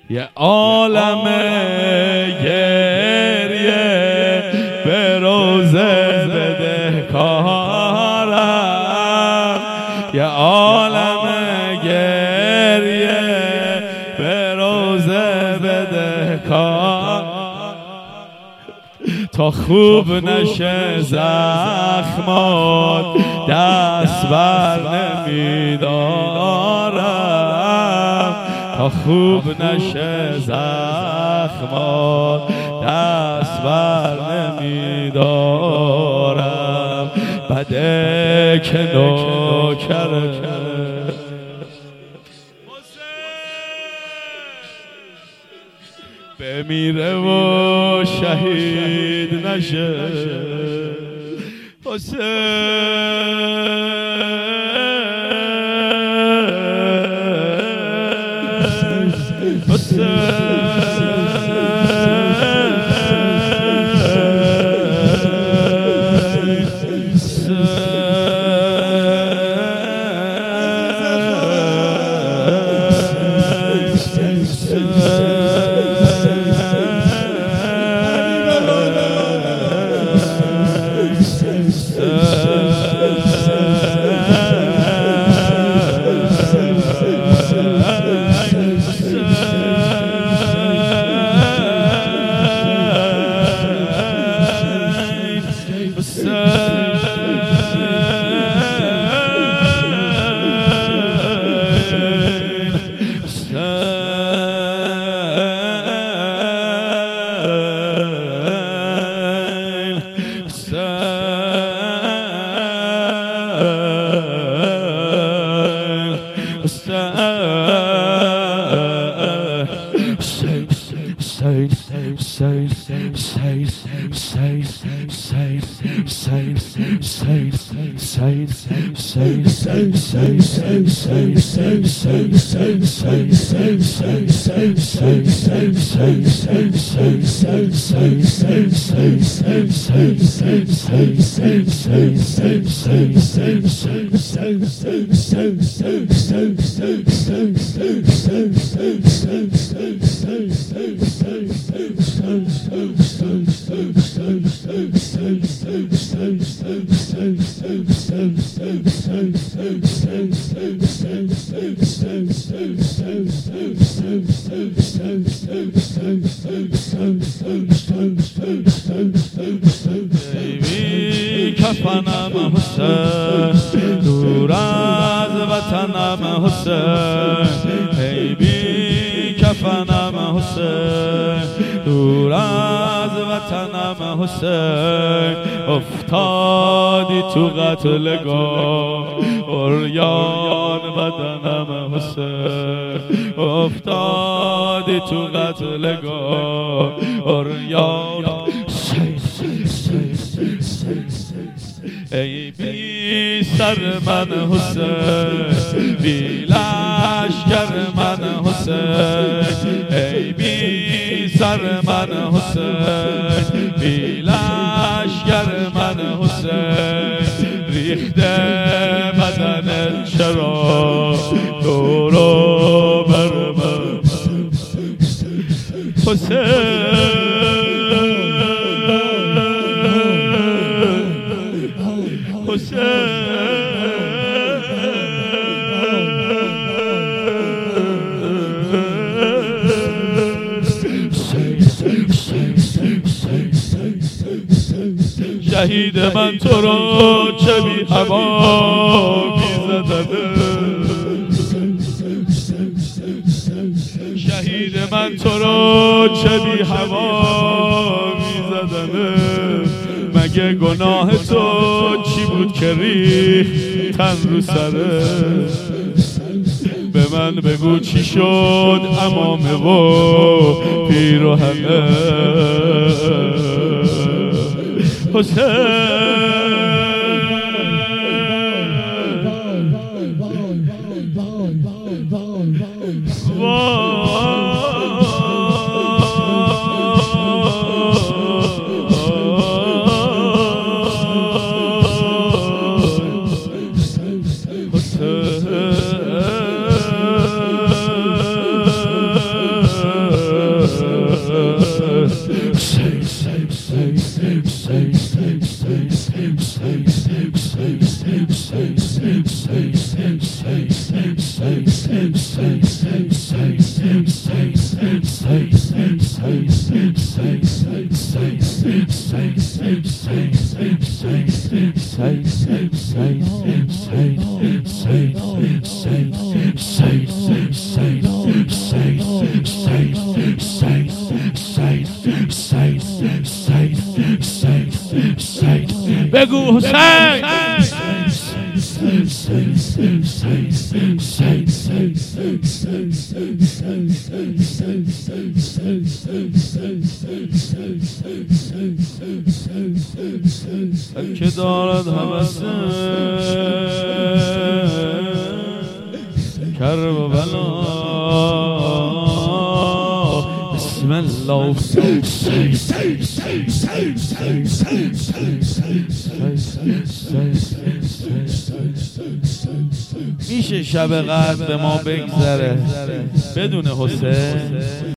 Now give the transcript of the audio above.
یه عالم گریه به روزه بدهکارم، یه عالم گریه به روزه بدهکارم، تا خوب نشه زخمات دست بر نمیدارم، تا خوب نشه زخمات دست بر نمیدارم. بده که نوکره بمیره و شهید نشه. کفنم حسین دور از وطنم حسین، ای بی کفنم حسین دور از وطنم حسین، افتادی تو قتلگاه عریان بدنم حسین، افتادی تو قتلگاه عریان. ای بی سر من حسین بی لشکر من حسین، ای بی سر من حسین بی لشکر من حسین، ریخته بدن چرا دورو بر من حسین. شهید من تو رو چه بی هوا میزدنه، شهید من تو رو چه بی هوا میزدنه، مگه گناه تو چی بود که ریخت تن رو سره، به من بگو چی شد امامه و پیراهنه حسین. بگو حسین که دارد هوسه کربلا بسم الله میشه شب قدر به ما بگذره بدون حسین؟